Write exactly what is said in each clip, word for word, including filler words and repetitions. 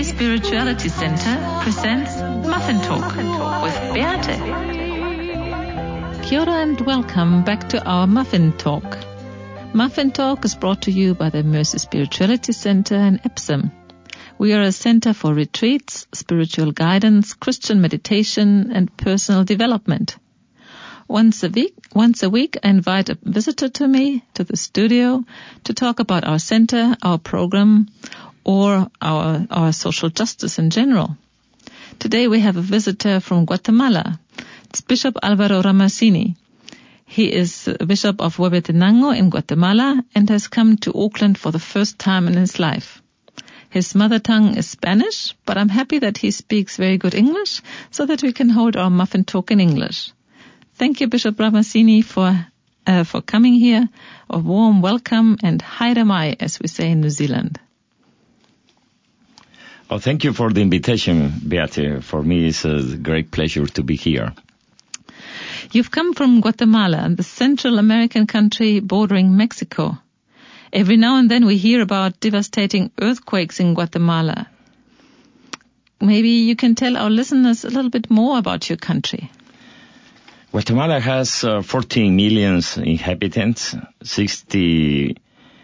Mercy Spirituality Center presents Muffin Talk with Beate. Kia ora and welcome back to our Muffin Talk. Muffin Talk is brought to you by the Mercy Spirituality Center in Epsom. We are a center for retreats, spiritual guidance, Christian meditation, and personal development. Once a week, once a week, I invite a visitor to me, to the studio, to talk about our center, our program, or our, our social justice in general. Today we have a visitor from Guatemala. It's Bishop Alvaro Ramasini. He is Bishop of Huehuetenango in Guatemala and has come to Auckland for the first time in his life. His mother tongue is Spanish, but I'm happy that he speaks very good English so that we can hold our muffin talk in English. Thank you, Bishop Ramasini, for uh, for coming here. A warm welcome and haere mai, as we say in New Zealand. Oh, thank you for the invitation, Beate. For me, it's a great pleasure to be here. You've come from Guatemala, the Central American country bordering Mexico. Every now and then we hear about devastating earthquakes in Guatemala. Maybe you can tell our listeners a little bit more about your country. Guatemala has uh, fourteen million inhabitants. sixty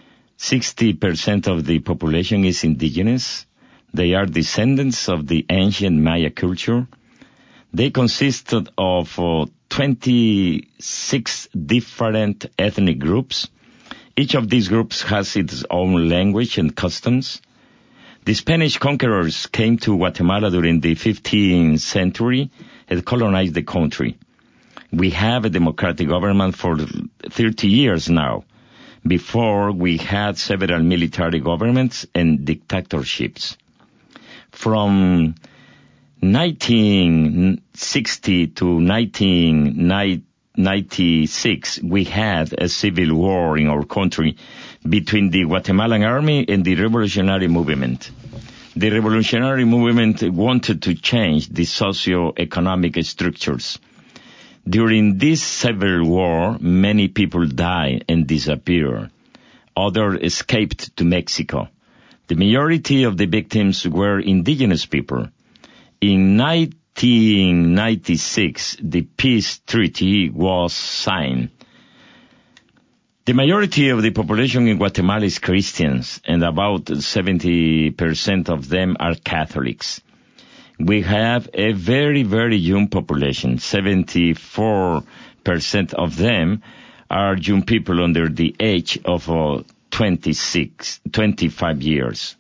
percent of the population is indigenous. They are descendants of the ancient Maya culture. They consisted of uh, twenty-six different ethnic groups. Each of these groups has its own language and customs. The Spanish conquerors came to Guatemala during the fifteenth century and colonized the country. We have a democratic government for thirty years now. Before, we had several military governments and dictatorships. From nineteen sixty to nineteen ninety-six, we had a civil war in our country between the Guatemalan army and the revolutionary movement. The revolutionary movement wanted to change the socio-economic structures. During this civil war, many people died and disappeared. Others escaped to Mexico. The majority of the victims were indigenous people. In nineteen ninety-six, the peace treaty was signed. The majority of the population in Guatemala is Christians, and about seventy percent of them are Catholics. We have a very, very young population. seventy-four percent of them are young people under the age of uh, twenty-six, twenty-five years.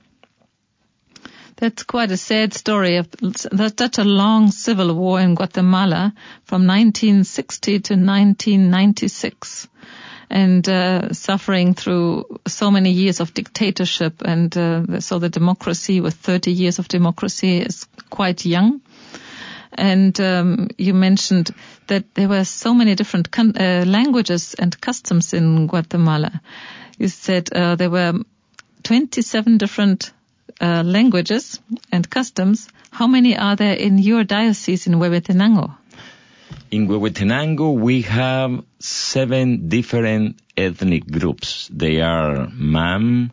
That's quite a sad story. There's such a long civil war in Guatemala from nineteen sixty to nineteen ninety-six. And uh, suffering through so many years of dictatorship, and uh, so the democracy with thirty years of democracy is quite young. And um, you mentioned that there were so many different con- uh, languages and customs in Guatemala. You said uh, there were twenty-seven different uh, languages and customs. How many are there in your diocese in Huehuetenango? In Huehuetenango, we have seven different ethnic groups. They are Mam,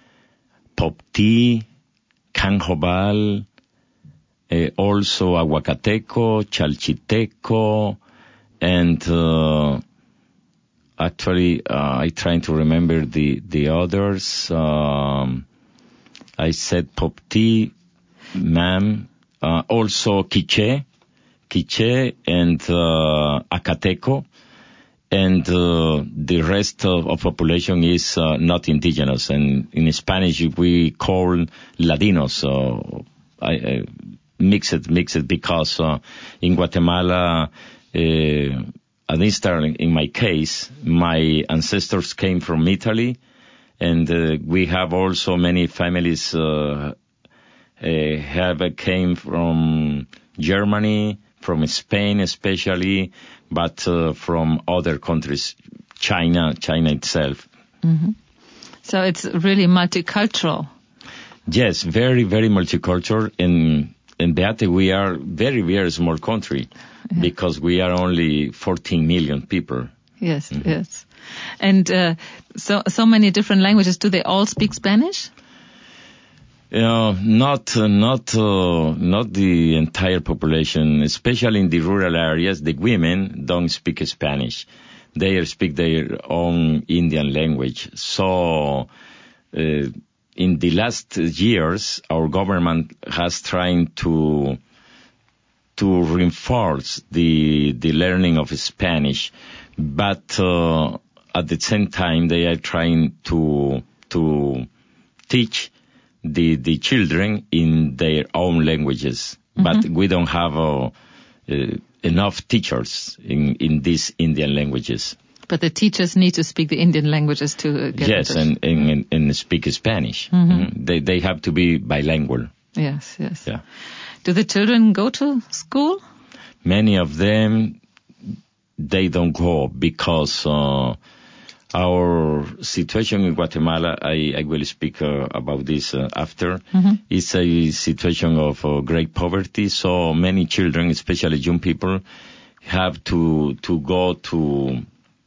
Popti, Canjobal, uh, also Aguacateco, Chalchiteco, and uh, actually uh, I'm trying to remember the, the others. Um, I said Popti, Mam, uh, also Quiche. Quiche and uh, Acateco, and uh, the rest of, of population is uh, not indigenous. And in Spanish we call Ladinos. So I, I mix it, mix it because uh, in Guatemala, uh, at least in my case, my ancestors came from Italy, and uh, we have also many families uh, uh, have came from Germany, from Spain especially, but uh, from other countries, China, China itself. Mm-hmm. So it's really multicultural. Yes, very, very multicultural. And in Beate, we are very, very small country yeah. because we are only fourteen million people. Yes, mm-hmm. yes. And uh, so so many different languages. Do they all speak Spanish? Uh, not, uh, not, uh, not the entire population, especially in the rural areas. The women don't speak Spanish; they speak their own Indian language. So, uh, in the last years, our government has tried to to reinforce the the learning of Spanish, but uh, at the same time, they are trying to to teach the the children in their own languages, mm-hmm. but we don't have uh, uh, enough teachers in in these Indian languages. But the teachers need to speak the Indian languages to uh, get yes, and, and and speak Spanish. Mm-hmm. Mm-hmm. They they have to be bilingual. Yes, yes. Yeah. Do the children go to school? Many of them, they don't go because. Uh, Our situation in Guatemala, I, I will speak uh, about this uh, after, mm-hmm. It's a situation of uh, great poverty. So many children, especially young people, have to to go to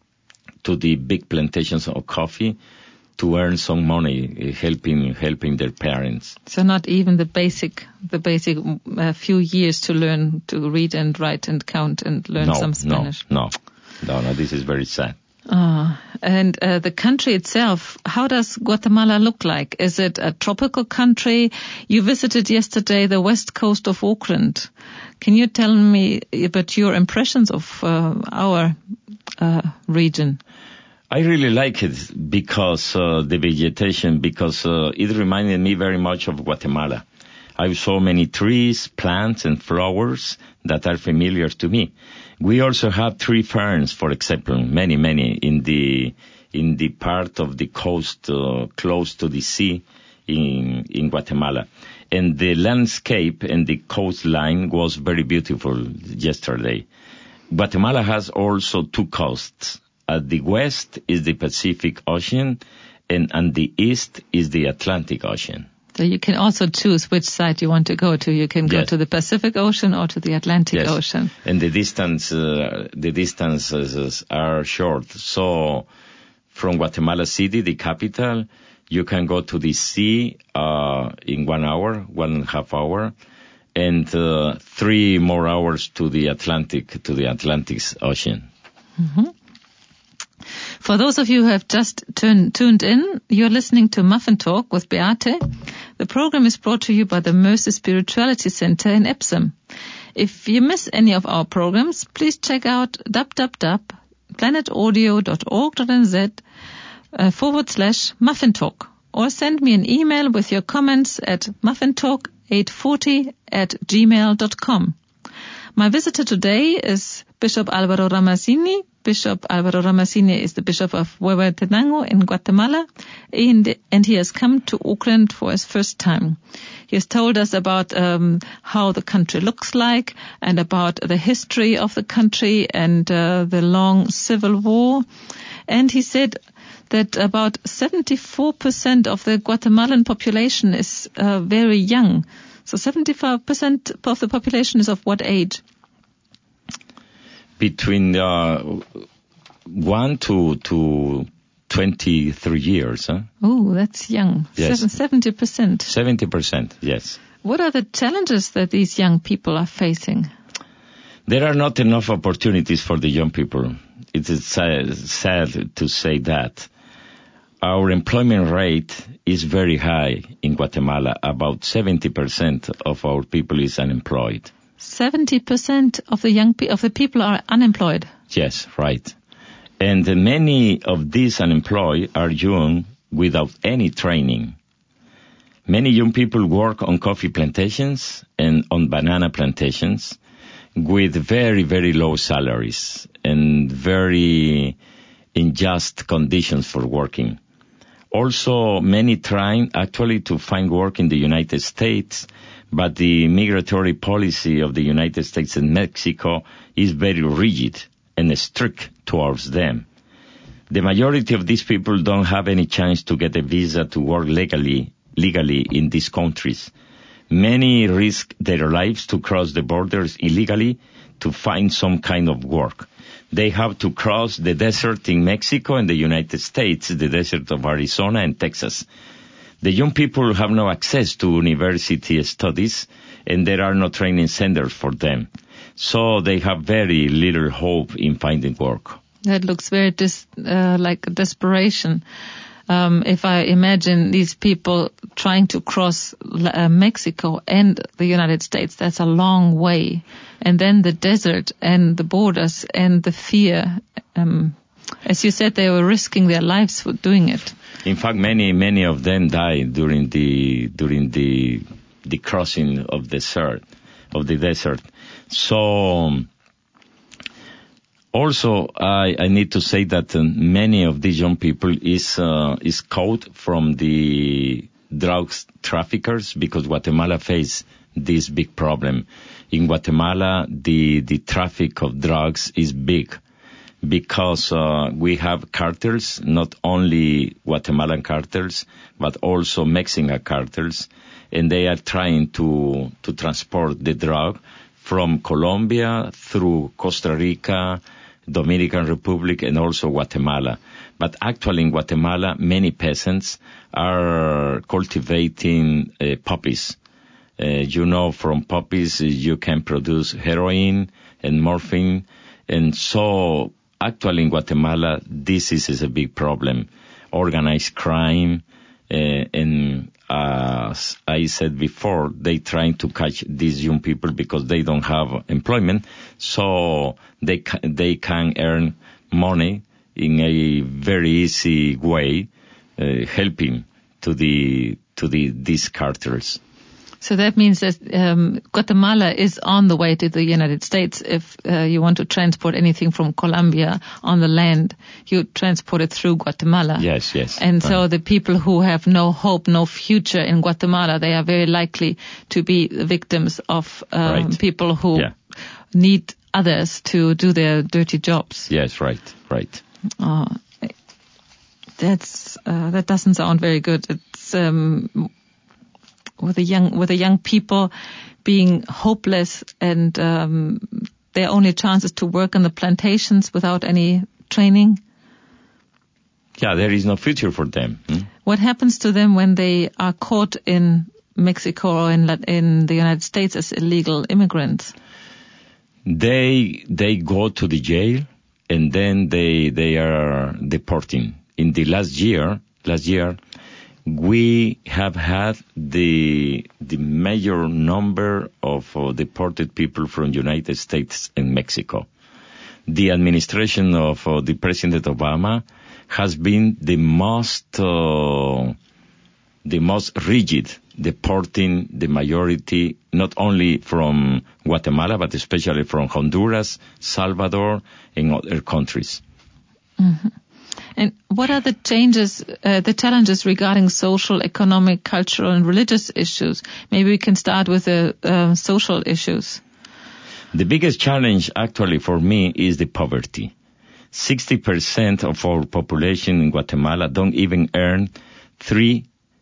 to the big plantations of coffee to earn some money, helping helping their parents. So not even the basic the basic uh, few years to learn to read and write and count and learn no, some Spanish. No, no, no, no. This is very sad. Ah, and uh, the country itself, how does Guatemala look like? Is it a tropical country? You visited yesterday the west coast of Auckland. Can you tell me about your impressions of uh, our uh, region? I really like it because uh, the vegetation, because uh, it reminded me very much of Guatemala. I saw many trees, plants, and flowers that are familiar to me. We also have tree ferns, for example, many, many in the in the part of the coast uh, close to the sea in in Guatemala. And the landscape and the coastline was very beautiful yesterday. Guatemala has also two coasts. At the west is the Pacific Ocean, and on the east is the Atlantic Ocean. So you can also choose which side you want to go to. You can go yes. to the Pacific Ocean or to the Atlantic yes. Ocean. And the distance, uh, the distances are short. So from Guatemala City, the capital, you can go to the sea uh, in one hour, one and a half hour, and uh, three more hours to the Atlantic, to the Atlantic Ocean. Mm-hmm. For those of you who have just turn, tuned in, you're listening to Muffin Talk with Beate. The program is brought to you by the Mercy Spirituality Center in Epsom. If you miss any of our programs, please check out w w w dot planet audio dot org dot n z uh, forward slash Muffin Talk, or send me an email with your comments at muffintalk eight forty at gmail dot com. My visitor today is Bishop Alvaro Ramazzini. Bishop Alvaro Ramazzini is the Bishop of Huehuetenango in Guatemala, and, and he has come to Auckland for his first time. He has told us about um, how the country looks like and about the history of the country and uh, the long civil war. And he said that about seventy-four percent of the Guatemalan population is uh, very young. So seventy-five percent of the population is of what age? Between uh, one to to twenty-three years. Huh? Oh, that's young. Yes. seventy percent. seventy percent, yes. What are the challenges that these young people are facing? There are not enough opportunities for the young people. It is sad, sad to say that. Our employment rate is very high in Guatemala. About seventy percent of our people is unemployed. seventy percent of the young pe- of the people are unemployed. Yes, right. And many of these unemployed are young without any training. Many young people work on coffee plantations and on banana plantations with very, very low salaries and very unjust conditions for working. Also, many trying actually to find work in the United States, but the migratory policy of the United States and Mexico is very rigid and strict towards them. The majority of these people don't have any chance to get a visa to work legally, legally in these countries. Many risk their lives to cross the borders illegally to find some kind of work. They have to cross the desert in Mexico and the United States, the desert of Arizona and Texas. The young people have no access to university studies, and there are no training centers for them. So they have very little hope in finding work. That looks very dis- uh, like desperation. Um, if I imagine these people trying to cross uh, Mexico and the United States, that's a long way. And then the desert and the borders and the fear. Um, as you said, they were risking their lives for doing it. In fact, many, many of them died during the, during the, the crossing of the desert, of the desert. So, also, I, I need to say that uh, many of these young people is, uh, is caught from the drugs traffickers because Guatemala face this big problem. In Guatemala, the, the traffic of drugs is big. Because uh, we have cartels, not only Guatemalan cartels, but also Mexican cartels, and they are trying to to transport the drug from Colombia through Costa Rica, Dominican Republic, and also Guatemala. But actually in Guatemala, many peasants are cultivating uh, poppies. Uh, you know, from poppies you can produce heroin and morphine, and so actually, in Guatemala, this is, is a big problem. Organized crime, uh, and uh, as I said before, they trying to catch these young people because they don't have employment, so they ca- they can earn money in a very easy way, uh, helping to the to the these cartels. So that means that um, Guatemala is on the way to the United States. If uh, you want to transport anything from Colombia on the land, you transport it through Guatemala. Yes, yes. And so um, the people who have no hope, no future in Guatemala, they are very likely to be victims of um, right. people who yeah. need others to do their dirty jobs. Yes, right, right. Uh, that's uh, that doesn't sound very good. It's um, with the young with the young people being hopeless, and um, their only chance is to work on the plantations without any training. Yeah, there is no future for them. Hmm? What happens to them when they are caught in Mexico or in in the United States as illegal immigrants? They they go to the jail, and then they they are deporting. In the last year, last year. We have had the the major number of uh, deported people from United States and Mexico. The administration of uh, the President Obama has been the most uh, the most rigid, deporting the majority not only from Guatemala but especially from Honduras, Salvador, and other countries. Mm-hmm. And what are the changes, uh, the challenges regarding social, economic, cultural, and religious issues? Maybe we can start with the uh, social issues. The biggest challenge actually for me is the poverty. sixty percent of our population in Guatemala don't even earn three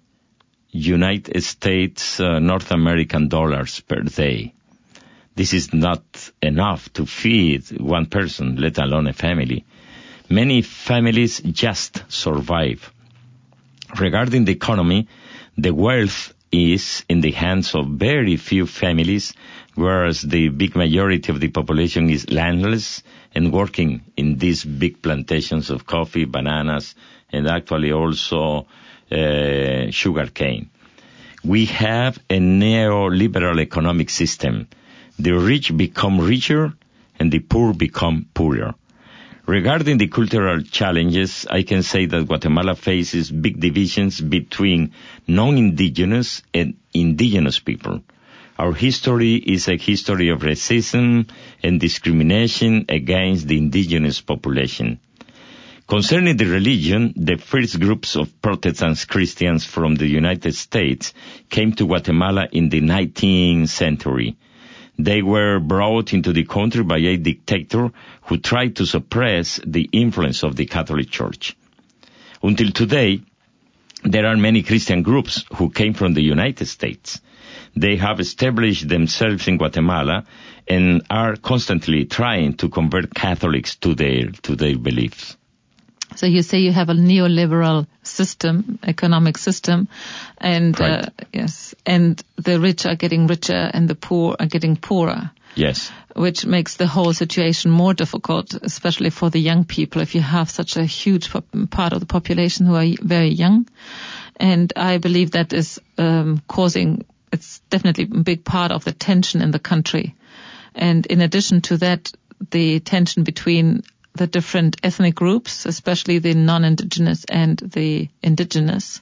United States uh, North American dollars per day. This is not enough to feed one person, let alone a family. Many families just survive. Regarding the economy, the wealth is in the hands of very few families, whereas the big majority of the population is landless and working in these big plantations of coffee, bananas, and actually also uh, sugar cane. We have a neoliberal economic system. The rich become richer and the poor become poorer. Regarding the cultural challenges, I can say that Guatemala faces big divisions between non-indigenous and indigenous people. Our history is a history of racism and discrimination against the indigenous population. Concerning the religion, the first groups of Protestant Christians from the United States came to Guatemala in the nineteenth century. They were brought into the country by a dictator who tried to suppress the influence of the Catholic Church. Until today, there are many Christian groups who came from the United States. They have established themselves in Guatemala and are constantly trying to convert Catholics to their to their beliefs. So you say you have a neoliberal system, economic system, and Right. uh, yes, and the rich are getting richer and the poor are getting poorer, Yes. which makes the whole situation more difficult, especially for the young people. If you have such a huge pop- part of the population who are y- very young, and I believe that is um, causing, it's definitely a big part of the tension in the country. And in addition to that, the tension between the different ethnic groups, especially the non-indigenous and the indigenous.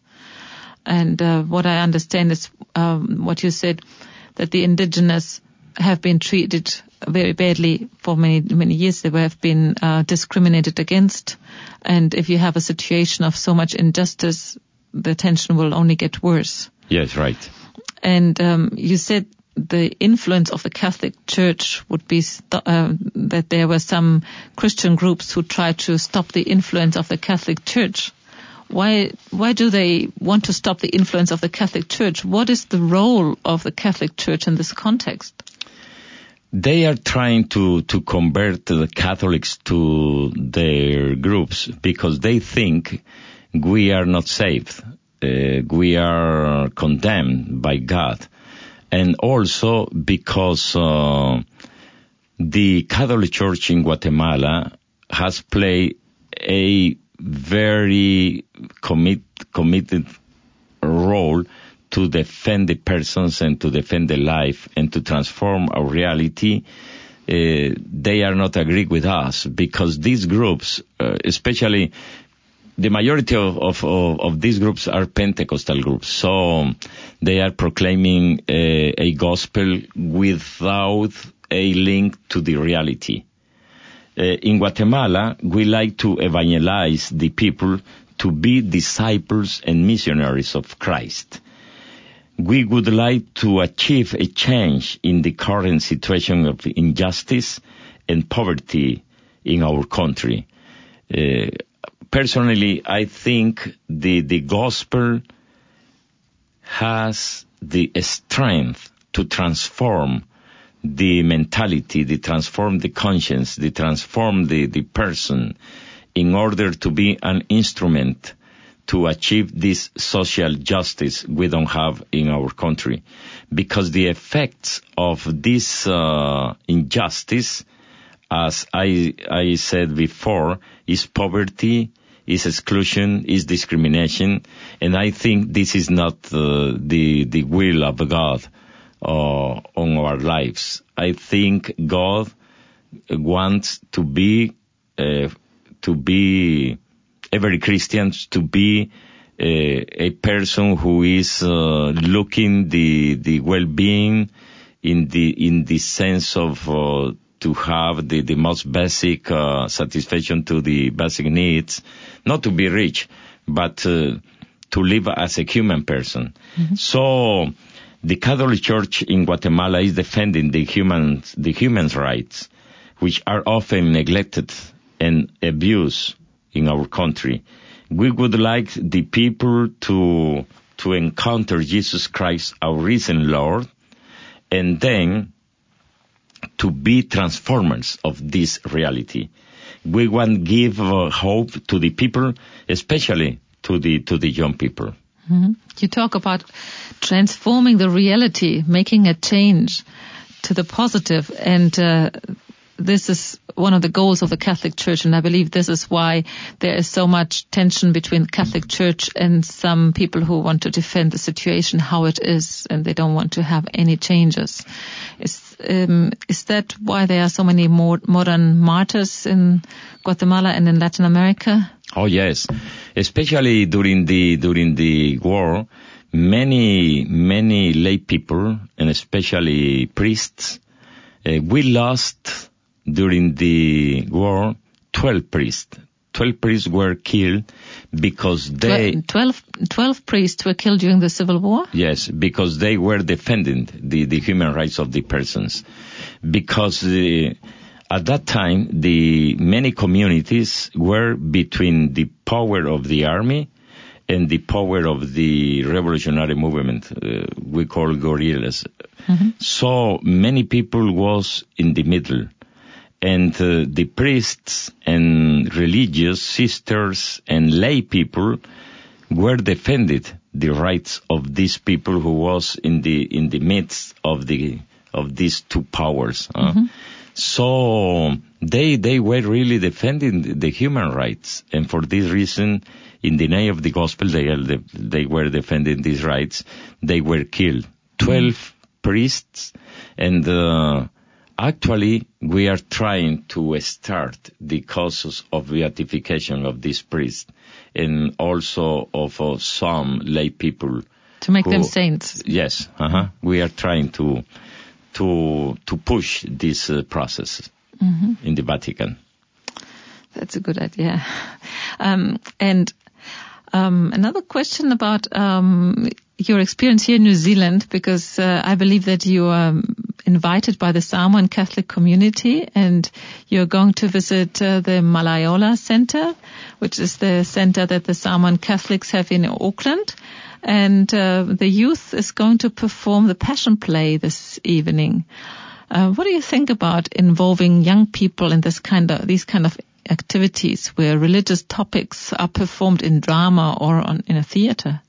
And uh, what I understand is um, what you said, that the indigenous have been treated very badly for many, many years. They have been uh, discriminated against. And if you have a situation of so much injustice, the tension will only get worse. Yes, right. And um, you said the influence of the Catholic Church would be st- uh, that there were some Christian groups who tried to stop the influence of the Catholic Church. Why why do they want to stop the influence of the Catholic Church? What is the role of the Catholic Church in this context? They are trying to, to convert the Catholics to their groups because they think we are not saved. Uh, we are condemned by God. And also because uh, the Catholic Church in Guatemala has played a very commit, committed role to defend the persons and to defend the life and to transform our reality. Uh, they are not agree with us because these groups, uh, especially the majority of, of, of, of these groups are Pentecostal groups. So they are proclaiming a, a gospel without a link to the reality. Uh, in Guatemala, we like to evangelize the people to be disciples and missionaries of Christ. We would like to achieve a change in the current situation of injustice and poverty in our country. Uh, personally, I think the, the gospel has the strength to transform the mentality, to transform the conscience, to transform the, the person in order to be an instrument to achieve this social justice we don't have in our country. Because the effects of this uh, injustice, as I, I said before, is poverty, is exclusion, is discrimination, and I think this is not uh, the, the will of God uh, on our lives. I think God wants to be, uh, to be every Christian to be uh, a person who is uh, looking the the well-being in the in the sense of uh, to have the, the most basic uh, satisfaction to the basic needs, not to be rich, but uh, to live as a human person. Mm-hmm. So the Catholic Church in Guatemala is defending the human the human rights, which are often neglected and abused in our country. We would like the people to to encounter Jesus Christ, our risen Lord, and then to be transformers of this reality. We want to give uh, hope to the people, especially to the to the young people. Mm-hmm. You talk about transforming the reality, making a change to the positive, and uh, this is one of the goals of the Catholic Church, and I believe this is why there is so much tension between the Catholic Church and some people who want to defend the situation how it is, and they don't want to have any changes. Is, um, is that why there are so many more modern martyrs in Guatemala and in Latin America? Oh yes, especially during the during the war, many many lay people and especially priests, uh, we lost. During the war, twelve priests. Twelve priests were killed because they... Twelve, twelve priests were killed during the Civil War? Yes, because they were defending the, the human rights of the persons. Because the, at that time, the many communities were between the power of the army and the power of the revolutionary movement, uh, we call guerrillas. Mm-hmm. So many people was in the middle. And uh, the priests and religious sisters and lay people were defended the rights of these people who was in the in the midst of the of these two powers. Uh. Mm-hmm. So they they were really defending the human rights, and for this reason, in the name of the gospel, they they were defending these rights. They were killed. Twelve mm-hmm. priests, and uh, actually we are trying to start the causes of beatification of these priests, and also of uh, some lay people to make who, them saints. Yes, uh-huh. We are trying to. to to push this uh, process mm-hmm. in the Vatican. That's a good idea. Um, and um, another question about um, your experience here in New Zealand, because uh, I believe that you are invited by the Samoan Catholic community, and you're going to visit uh, the Malaiola Center, which is the center that the Samoan Catholics have in Auckland. And uh, the youth is going to perform the Passion Play this evening. Uh, what do you think about involving young people in this kind of these kind of activities where religious topics are performed in drama or on, in a theater?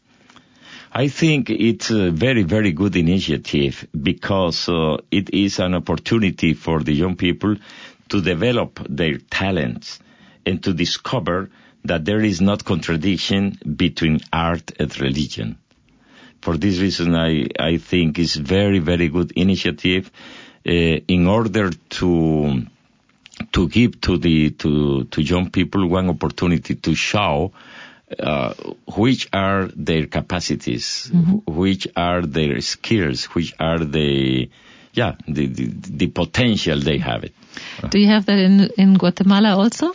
I think it's a very, very good initiative because uh, it is an opportunity for the young people to develop their talents and to discover that there is not contradiction between art and religion. For this reason, I, I think it's very, very good initiative uh, in order to to give to the to to young people one opportunity to show uh, which are their capacities, mm-hmm. wh- which are their skills, which are the yeah the the, the potential they have it. Do you have that in in Guatemala also?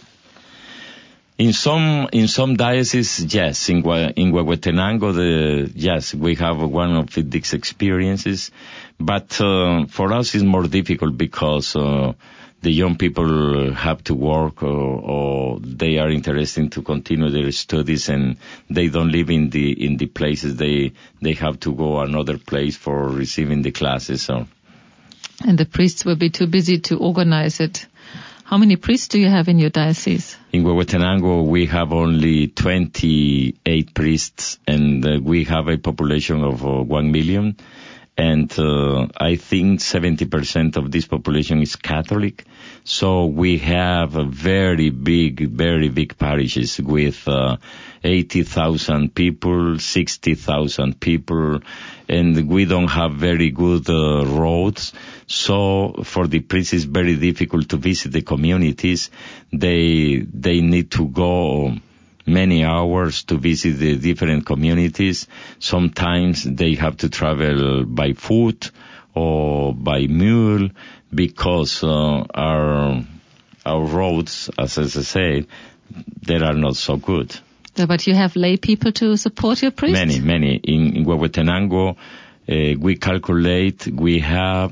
In some in some dioceses, yes. In in Huehuetenango, the yes, we have one of these experiences, but uh, for us it's more difficult because uh, the young people have to work or, or they are interested to continue their studies, and they don't live in the in the places. They they have to go another place for receiving the classes. So. And the priests will be too busy to organize it. How many priests do you have in your diocese? In Huehuetenango, we have only twenty-eight priests, and uh, we have a population of uh, one million. And uh, I think seventy percent of this population is Catholic. So we have a very big, very big parishes with uh, eighty thousand people, sixty thousand people, and we don't have very good uh, roads. So for the priests, it's very difficult to visit the communities. They they need to go many hours to visit the different communities. Sometimes they have to travel by foot or by mule because uh, our our roads, as I say, they are not so good. Yeah, but you have lay people to support your priests? Many, many. In, in Huehuetenango, uh, we calculate we have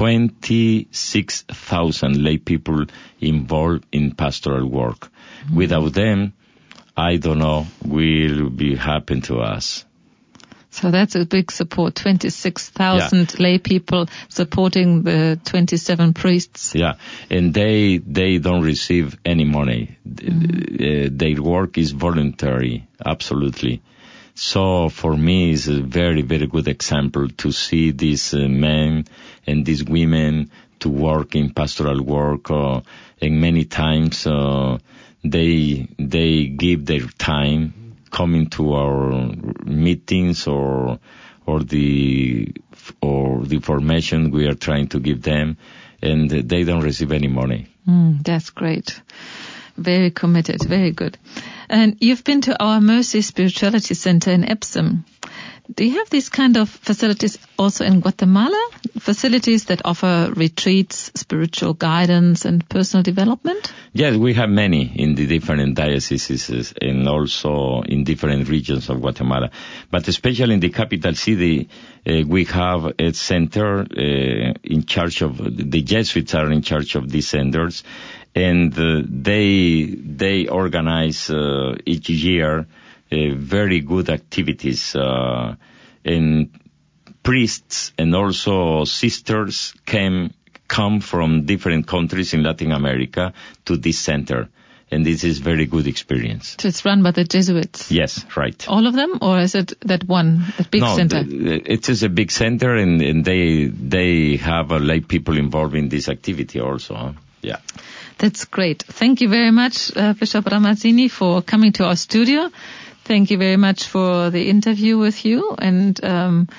twenty-six thousand lay people involved in pastoral work. Mm-hmm. Without them, I don't know, will be happen to us. So that's a big support, twenty-six thousand yeah. lay people supporting the twenty-seven priests. Yeah, and they they don't receive any money. Mm-hmm. Uh, their work is voluntary, absolutely. So for me, it's a very, very good example to see these uh, men and these women to work in pastoral work, uh, and many times uh, they they give their time coming to our meetings or or the or the information we are trying to give them, and they don't receive any money. Mm, that's great. Very committed. Very good. And you've been to our Mercy Spirituality Center in Epsom. Do you have these kind of facilities also in Guatemala? Facilities that offer retreats, spiritual guidance, and personal development? Yes, we have many in the different dioceses and also in different regions of Guatemala. But especially in the capital city, uh, we have a center uh, in charge of, the Jesuits are in charge of these centers, and uh, they they organize uh, each year Uh, very good activities, uh, and priests and also sisters came come from different countries in Latin America to this center. And this is very good experience. So it's run by the Jesuits? Yes, right. All of them, or is it that one, that big no, center? No, it is a big center, and, and they they have uh, lay people involved in this activity also. Huh? Yeah. That's great. Thank you very much, uh, Bishop Ramazzini, for coming to our studio. Thank you very much for the interview with you, and um,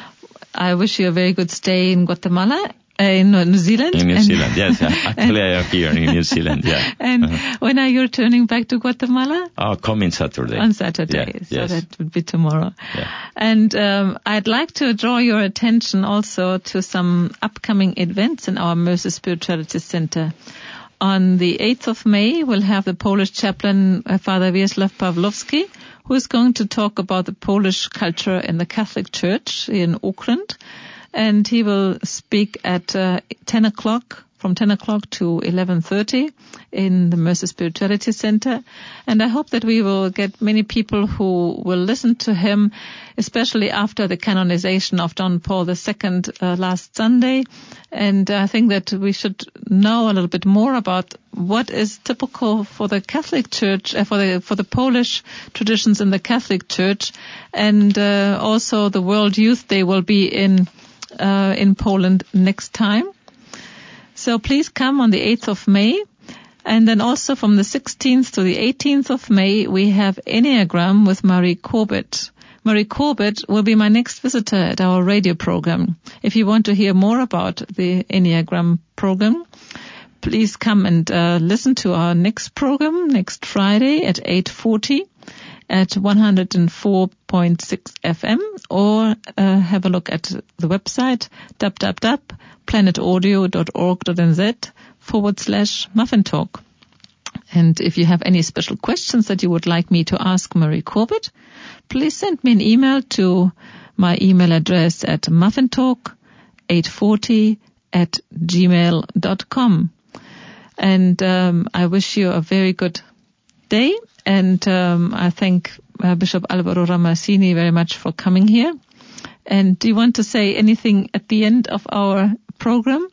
I wish you a very good stay in Guatemala. Uh, in New Zealand? In New and Zealand, yes. Actually, I am here in New Zealand, yeah. And uh-huh. when are you returning back to Guatemala? Oh, coming Saturday. On Saturday, yeah, so yes. that would be tomorrow. Yeah. And um, I'd like to draw your attention also to some upcoming events in our Mercy Spirituality Center. On the eighth of May, we'll have the Polish chaplain, uh, Father Wiesław Pawlowski, who is going to talk about the Polish culture in the Catholic Church in Auckland. And he will speak at uh, ten o'clock, from ten o'clock to eleven thirty in the Mercy Spirituality Center. And I hope that we will get many people who will listen to him, especially after the canonization of John Paul the Second uh, last Sunday. And I think that we should know a little bit more about what is typical for the Catholic Church, uh, for the for the Polish traditions in the Catholic Church, and uh, also the World Youth Day will be in Uh, in Poland next time. So please come on the eighth of May. And then also from the sixteenth to the eighteenth of May, we have Enneagram with Marie Corbett. Marie Corbett will be my next visitor at our radio program. If you want to hear more about the Enneagram program, please come and uh, listen to our next program next Friday at eight forty. At one oh four point six F M, or uh, have a look at the website w w w dot planet audio dot org dot n z forward slash Muffin Talk. And if you have any special questions that you would like me to ask Marie Corbett, please send me an email to my email address at muffintalk eight forty at gmail dot com. And um, I wish you a very good day. And um, I thank uh, Bishop Alvaro Ramazzini very much for coming here. And do you want to say anything at the end of our program?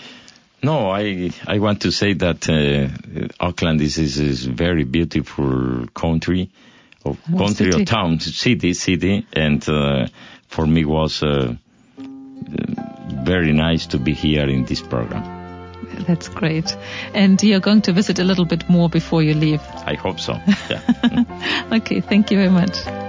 No, I I want to say that uh, Auckland is is is very beautiful country, or oh, country city. or town, city, city, and uh, for me was uh, very nice to be here in this program. That's great. And you're going to visit a little bit more before you leave. I hope so. Yeah. Okay, thank you very much.